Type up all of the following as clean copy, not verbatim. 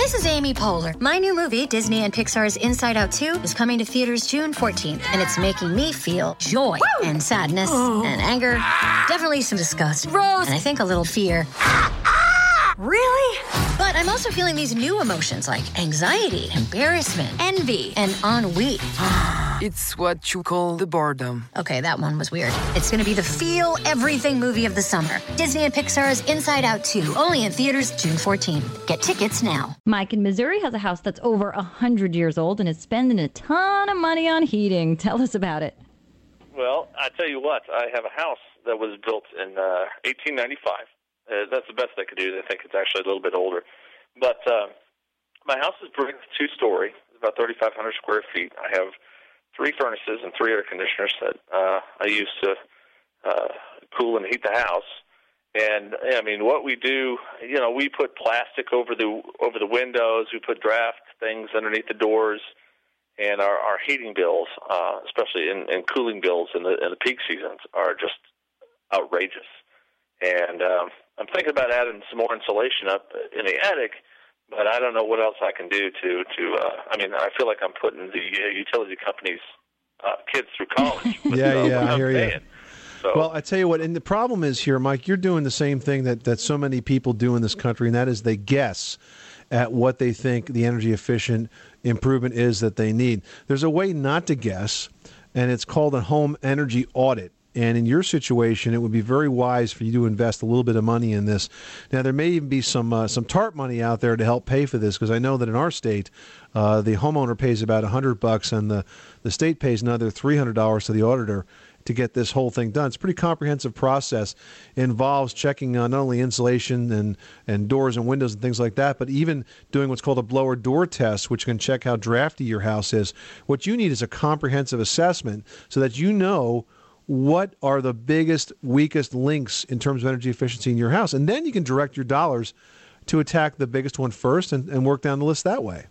This is Amy Poehler. My new movie, Disney and Pixar's Inside Out 2, is coming to theaters June 14th, and it's making me feel joy and sadness and anger, definitely some disgust, and I think a little fear. Really? But I'm also feeling these new emotions like anxiety, embarrassment, envy, and ennui. It's what you call the boredom. Okay, that one was weird. It's going to be the feel everything movie of the summer. Disney and Pixar's Inside Out 2, only in theaters June 14th. Get tickets now. Mike in Missouri has a house that's over 100 years old and is spending a ton of money on heating. Tell us about it. Well, I tell you what, I have a house that was built in 1895. That's the best I could do. I think it's actually a little bit older. But my house is brick, 2-story, about 3,500 square feet. I have 3 furnaces and 3 air conditioners that I use to cool and heat the house. And I mean, what we do, we put plastic over the windows. We put draft things underneath the doors, and our heating bills, especially in cooling bills in the peak seasons, are just outrageous. And I'm thinking about adding some more insulation up in the attic, but I don't know what else I can do to I feel like I'm putting the utility company's kids through college. Yeah, I hear you. So. Well, I tell you what, and the problem is here, Mike, you're doing the same thing that so many people do in this country, and that is they guess at what they think the energy efficient improvement is that they need. There's a way not to guess, and it's called a home energy audit. And in your situation, it would be very wise for you to invest a little bit of money in this. Now, there may even be some TARP money out there to help pay for this, because I know that in our state, the homeowner pays about $100, and the state pays another $300 to the auditor to get this whole thing done. It's a pretty comprehensive process. It involves checking not only insulation and doors and windows and things like that, but even doing what's called a blower door test, which can check how drafty your house is. What you need is a comprehensive assessment so that you know what are the biggest, weakest links in terms of energy efficiency in your house. And then you can direct your dollars to attack the biggest one first and work down the list that way.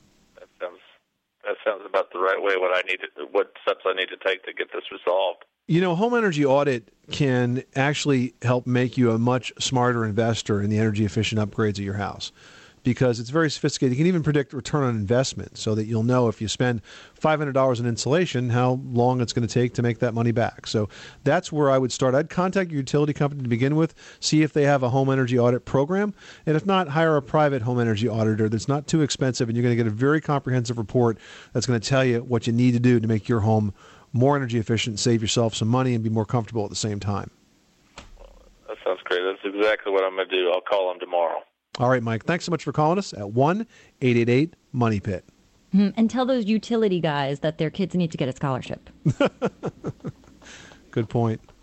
That sounds about the right way, what steps I need to take to get this resolved. Home energy audit can actually help make you a much smarter investor in the energy efficient upgrades of your house, because it's very sophisticated. You can even predict return on investment so that you'll know if you spend $500 in insulation, how long it's going to take to make that money back. So that's where I would start. I'd contact your utility company to begin with, see if they have a home energy audit program, and if not, hire a private home energy auditor that's not too expensive, and you're going to get a very comprehensive report that's going to tell you what you need to do to make your home more energy efficient, save yourself some money, and be more comfortable at the same time. That sounds great. That's exactly what I'm going to do. I'll call them tomorrow. All right, Mike, thanks so much for calling us at 1-888-MONEY-PIT. And tell those utility guys that their kids need to get a scholarship. Good point.